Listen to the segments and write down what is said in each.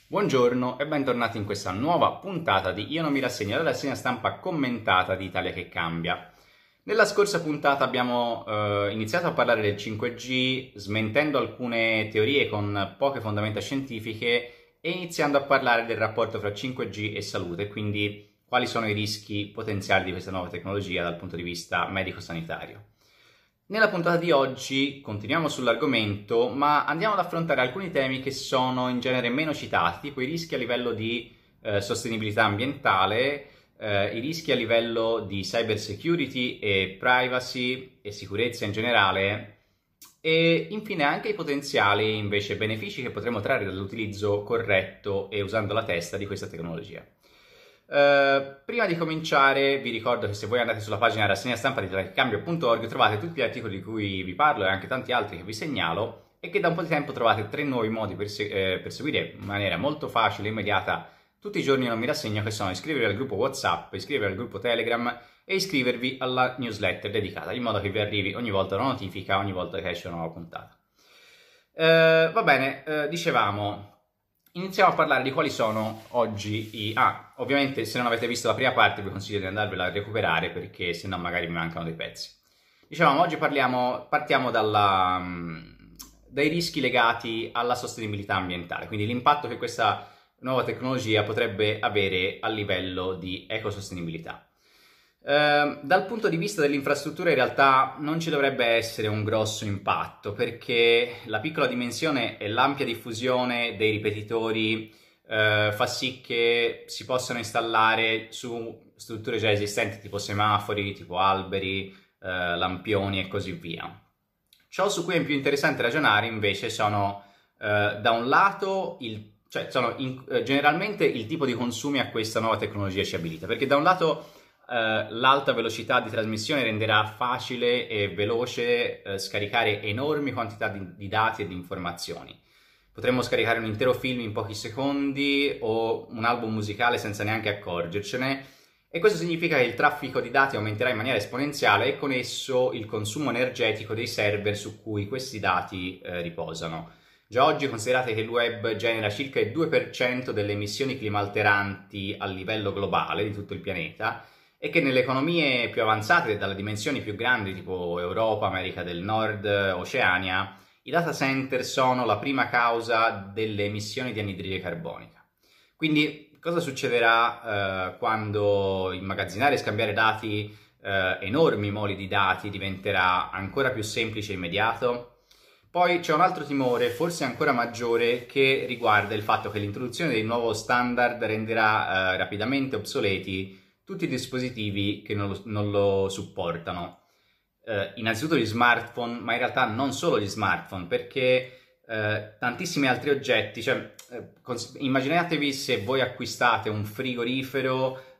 Buongiorno e bentornati in questa nuova puntata di Io non mi rassegno, la rassegna stampa commentata di Italia che cambia. Nella scorsa puntata abbiamo iniziato a parlare del 5G, smentendo alcune teorie con poche fondamenta scientifiche e iniziando a parlare del rapporto fra 5G e salute, quindi quali sono i rischi potenziali di questa nuova tecnologia dal punto di vista medico-sanitario. Nella puntata di oggi continuiamo sull'argomento, ma andiamo ad affrontare alcuni temi che sono in genere meno citati, tipo i rischi a livello di sostenibilità ambientale, i rischi a livello di cyber security e privacy e sicurezza in generale, e infine anche i potenziali invece benefici che potremo trarre dall'utilizzo corretto e usando la testa di questa tecnologia. Prima di cominciare vi ricordo che se voi andate sulla pagina rassegna stampa di italiacambio.org trovate tutti gli articoli di cui vi parlo e anche tanti altri che vi segnalo, e che da un po' di tempo trovate 3 nuovi modi per seguire in maniera molto facile e immediata tutti i giorni. Non mi rassegno, che sono iscrivervi al gruppo WhatsApp, iscrivervi al gruppo Telegram e iscrivervi alla newsletter dedicata, in modo che vi arrivi ogni volta una notifica, ogni volta che esce una nuova puntata. Va bene, dicevamo, iniziamo a parlare di quali sono oggi i... ovviamente se non avete visto la prima parte vi consiglio di andarvela a recuperare, perché se no magari mi mancano dei pezzi. Dicevamo, oggi partiamo dai rischi legati alla sostenibilità ambientale, quindi l'impatto che questa nuova tecnologia potrebbe avere a livello di ecosostenibilità. Dal punto di vista dell'infrastruttura in realtà non ci dovrebbe essere un grosso impatto, perché la piccola dimensione e l'ampia diffusione dei ripetitori fa sì che si possano installare su strutture già esistenti, tipo semafori, tipo alberi, lampioni e così via. Ciò su cui è più interessante ragionare invece sono da un lato generalmente il tipo di consumi a questa nuova tecnologia ci abilita, perché da un lato l'alta velocità di trasmissione renderà facile e veloce scaricare enormi quantità di dati e di informazioni. Potremmo scaricare un intero film in pochi secondi o un album musicale senza neanche accorgercene, e questo significa che il traffico di dati aumenterà in maniera esponenziale e con esso il consumo energetico dei server su cui questi dati riposano. Già oggi considerate che il web genera circa il 2% delle emissioni climalteranti a livello globale di tutto il pianeta, e che nelle economie più avanzate, dalle dimensioni più grandi tipo Europa, America del Nord, Oceania, i data center sono la prima causa delle emissioni di anidride carbonica. Quindi cosa succederà quando immagazzinare e scambiare dati, enormi moli di dati, diventerà ancora più semplice e immediato? Poi c'è un altro timore, forse ancora maggiore, che riguarda il fatto che l'introduzione del nuovo standard renderà rapidamente obsoleti tutti i dispositivi che non lo supportano. Innanzitutto gli smartphone, ma in realtà non solo gli smartphone, perché tantissimi altri oggetti, immaginatevi se voi acquistate un frigorifero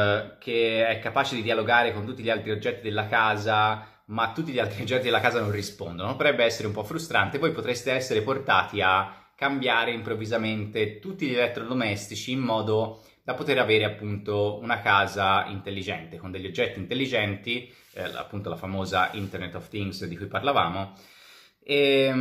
che è capace di dialogare con tutti gli altri oggetti della casa, ma tutti gli altri oggetti della casa non rispondono. Potrebbe essere un po' frustrante. Voi potreste essere portati a cambiare improvvisamente tutti gli elettrodomestici in modo da poter avere appunto una casa intelligente, con degli oggetti intelligenti, appunto la famosa Internet of Things di cui parlavamo, e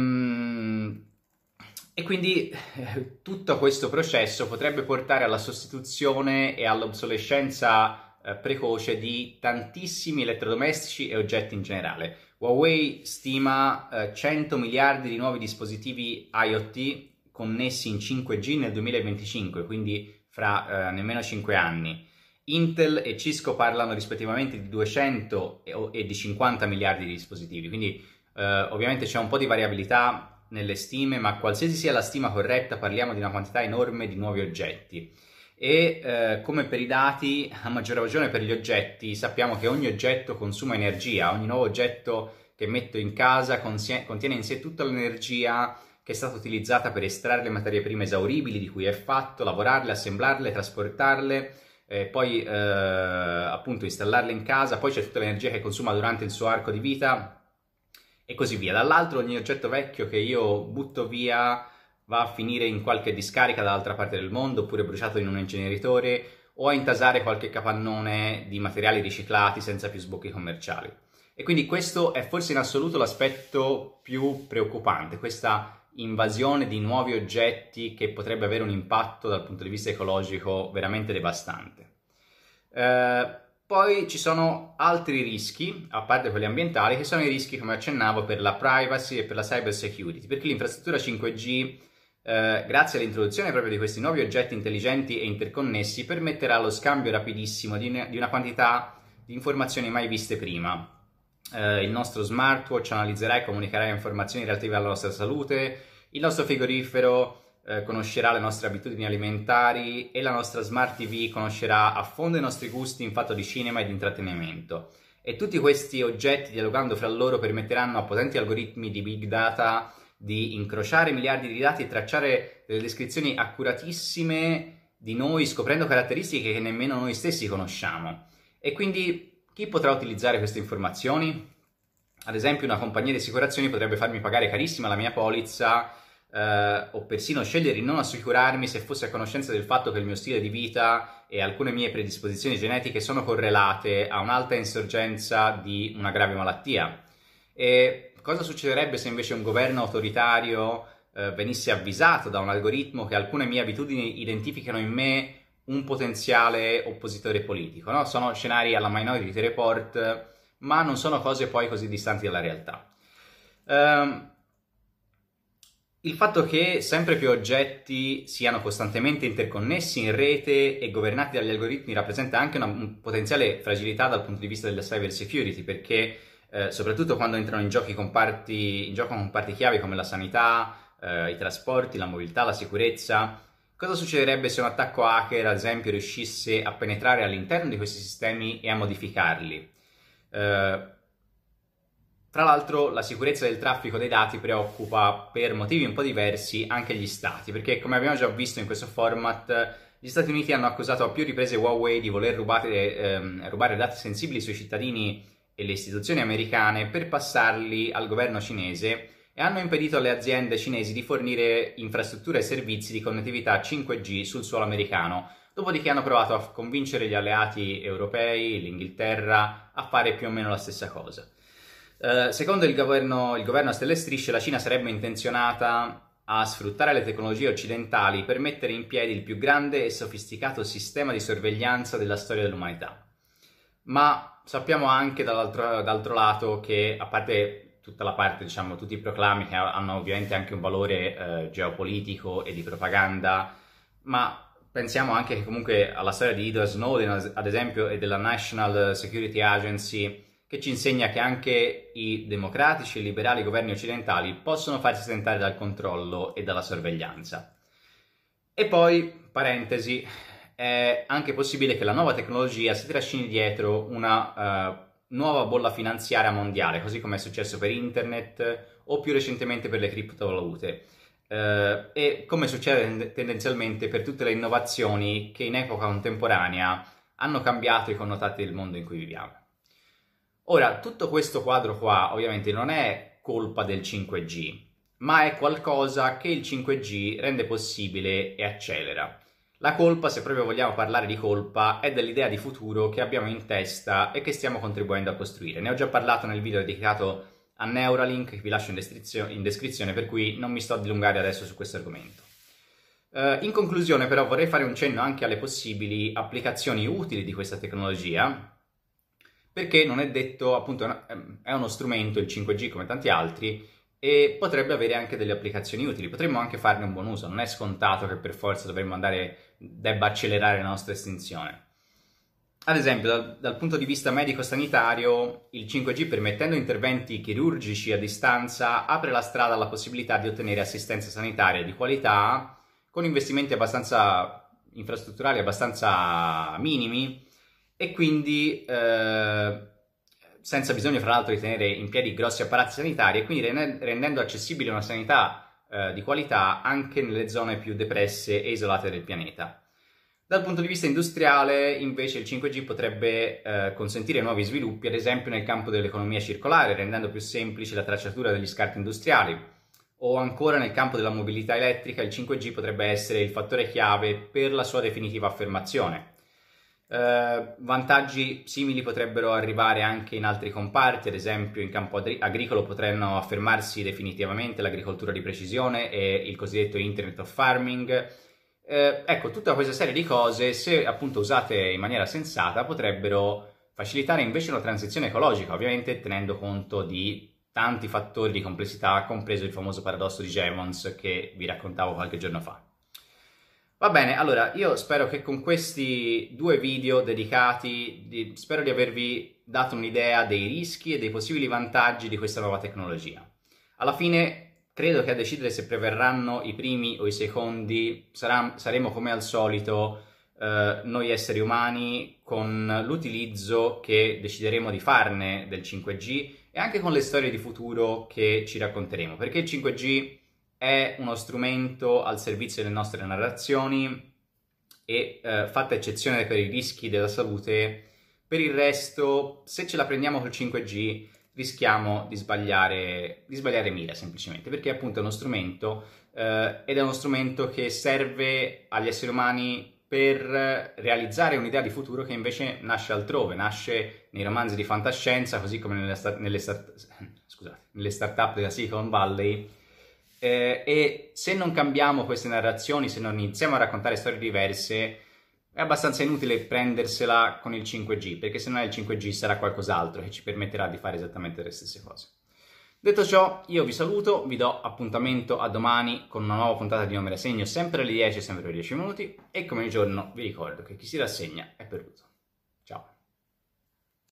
quindi tutto questo processo potrebbe portare alla sostituzione e all'obsolescenza precoce di tantissimi elettrodomestici e oggetti in generale. Huawei stima 100 miliardi di nuovi dispositivi IoT connessi in 5G nel 2025, quindi fra nemmeno 5 anni. Intel e Cisco parlano rispettivamente di 200 e di 50 miliardi di dispositivi, quindi ovviamente c'è un po' di variabilità nelle stime, ma qualsiasi sia la stima corretta parliamo di una quantità enorme di nuovi oggetti. E come per i dati, a maggior ragione per gli oggetti, sappiamo che ogni oggetto consuma energia, ogni nuovo oggetto che metto in casa contiene in sé tutta l'energia che è stata utilizzata per estrarre le materie prime esauribili di cui è fatto, lavorarle, assemblarle, trasportarle, poi appunto installarle in casa. Poi c'è tutta l'energia che consuma durante il suo arco di vita e così via. Dall'altro, ogni oggetto vecchio che io butto via va a finire in qualche discarica dall'altra parte del mondo, oppure bruciato in un inceneritore, o a intasare qualche capannone di materiali riciclati senza più sbocchi commerciali. E quindi questo è forse in assoluto l'aspetto più preoccupante, questa invasione di nuovi oggetti che potrebbe avere un impatto dal punto di vista ecologico veramente devastante. Poi ci sono altri rischi, a parte quelli ambientali, che sono i rischi, come accennavo, per la privacy e per la cyber security, perché l'infrastruttura 5G, grazie all'introduzione proprio di questi nuovi oggetti intelligenti e interconnessi, permetterà lo scambio rapidissimo di una quantità di informazioni mai viste prima. Il nostro smartwatch analizzerà e comunicherà informazioni relative alla nostra salute, il nostro frigorifero conoscerà le nostre abitudini alimentari e la nostra Smart TV conoscerà a fondo i nostri gusti in fatto di cinema e di intrattenimento. E tutti questi oggetti, dialogando fra loro, permetteranno a potenti algoritmi di big data di incrociare miliardi di dati e tracciare delle descrizioni accuratissime di noi, scoprendo caratteristiche che nemmeno noi stessi conosciamo. E quindi chi potrà utilizzare queste informazioni? Ad esempio, una compagnia di assicurazioni potrebbe farmi pagare carissima la mia polizza, o persino scegliere di non assicurarmi se fosse a conoscenza del fatto che il mio stile di vita e alcune mie predisposizioni genetiche sono correlate a un'alta insorgenza di una grave malattia. E cosa succederebbe se invece un governo autoritario venisse avvisato da un algoritmo che alcune mie abitudini identificano in me un potenziale oppositore politico, no? Sono scenari alla Minority Report, ma non sono cose poi così distanti dalla realtà. Il fatto che sempre più oggetti siano costantemente interconnessi in rete e governati dagli algoritmi rappresenta anche una potenziale fragilità dal punto di vista della cyber security, perché soprattutto quando entrano in gioco comparti chiavi come la sanità, i trasporti, la mobilità, la sicurezza, cosa succederebbe se un attacco hacker, ad esempio, riuscisse a penetrare all'interno di questi sistemi e a modificarli? Tra l'altro la sicurezza del traffico dei dati preoccupa per motivi un po' diversi anche gli stati, perché come abbiamo già visto in questo format, gli Stati Uniti hanno accusato a più riprese Huawei di voler rubare dati sensibili sui cittadini e le istituzioni americane per passarli al governo cinese e hanno impedito alle aziende cinesi di fornire infrastrutture e servizi di connettività 5G sul suolo americano, dopodiché hanno provato a convincere gli alleati europei, l'Inghilterra, a fare più o meno la stessa cosa. Secondo il governo a stelle e strisce, la Cina sarebbe intenzionata a sfruttare le tecnologie occidentali per mettere in piedi il più grande e sofisticato sistema di sorveglianza della storia dell'umanità. Ma sappiamo anche dall'altro lato che, a parte tutta la parte, diciamo, tutti i proclami che hanno ovviamente anche un valore geopolitico e di propaganda, ma pensiamo anche che comunque alla storia di Edward Snowden, ad esempio, e della National Security Agency, che ci insegna che anche i democratici e liberali governi occidentali possono farsi tentare dal controllo e dalla sorveglianza. E poi, parentesi, è anche possibile che la nuova tecnologia si trascini dietro una nuova bolla finanziaria mondiale, così come è successo per internet o più recentemente per le criptovalute. E come succede tendenzialmente per tutte le innovazioni che in epoca contemporanea hanno cambiato i connotati del mondo in cui viviamo. Ora, tutto questo quadro qua ovviamente non è colpa del 5G, ma è qualcosa che il 5G rende possibile e accelera. La colpa, se proprio vogliamo parlare di colpa, è dell'idea di futuro che abbiamo in testa e che stiamo contribuendo a costruire. Ne ho già parlato nel video dedicato a Neuralink, che vi lascio in descrizione, per cui non mi sto a dilungare adesso su questo argomento. In conclusione, però, vorrei fare un cenno anche alle possibili applicazioni utili di questa tecnologia, perché non è detto, appunto, è uno strumento, il 5G, come tanti altri, e potrebbe avere anche delle applicazioni utili. Potremmo anche farne un buon uso, non è scontato che per forza debba accelerare la nostra estinzione. Ad esempio, dal punto di vista medico-sanitario, il 5G, permettendo interventi chirurgici a distanza, apre la strada alla possibilità di ottenere assistenza sanitaria di qualità, con investimenti infrastrutturali abbastanza minimi, e quindi senza bisogno fra l'altro di tenere in piedi grossi apparati sanitari, e quindi rendendo accessibile una sanità di qualità anche nelle zone più depresse e isolate del pianeta. Dal punto di vista industriale, invece, il 5G potrebbe consentire nuovi sviluppi, ad esempio nel campo dell'economia circolare, rendendo più semplice la tracciatura degli scarti industriali, o ancora nel campo della mobilità elettrica il 5G potrebbe essere il fattore chiave per la sua definitiva affermazione. Vantaggi simili potrebbero arrivare anche in altri comparti, ad esempio in campo agricolo potranno affermarsi definitivamente l'agricoltura di precisione e il cosiddetto Internet of Farming. Ecco, tutta questa serie di cose, se appunto usate in maniera sensata, potrebbero facilitare invece una transizione ecologica, ovviamente tenendo conto di tanti fattori di complessità, compreso il famoso paradosso di Jevons che vi raccontavo qualche giorno fa. Va bene, allora io spero che con questi 2 video dedicati, spero di avervi dato un'idea dei rischi e dei possibili vantaggi di questa nuova tecnologia. Alla fine credo che a decidere se preverranno i primi o i secondi saremo come al solito noi esseri umani, con l'utilizzo che decideremo di farne del 5G e anche con le storie di futuro che ci racconteremo, perché il 5G è uno strumento al servizio delle nostre narrazioni e, fatta eccezione per i rischi della salute, per il resto, se ce la prendiamo col 5G, rischiamo di sbagliare mira semplicemente, perché appunto è uno strumento ed è uno strumento che serve agli esseri umani per realizzare un'idea di futuro che invece nasce altrove, nasce nei romanzi di fantascienza, così come nelle start-up della Silicon Valley. E se non cambiamo queste narrazioni, se non iniziamo a raccontare storie diverse, è abbastanza inutile prendersela con il 5G, perché se non è il 5G sarà qualcos'altro che ci permetterà di fare esattamente le stesse cose. Detto ciò, io vi saluto, vi do appuntamento a domani con una nuova puntata di Non me la segno, sempre alle 10, sempre per 10 minuti, e come ogni giorno vi ricordo che chi si rassegna è perduto. Ciao!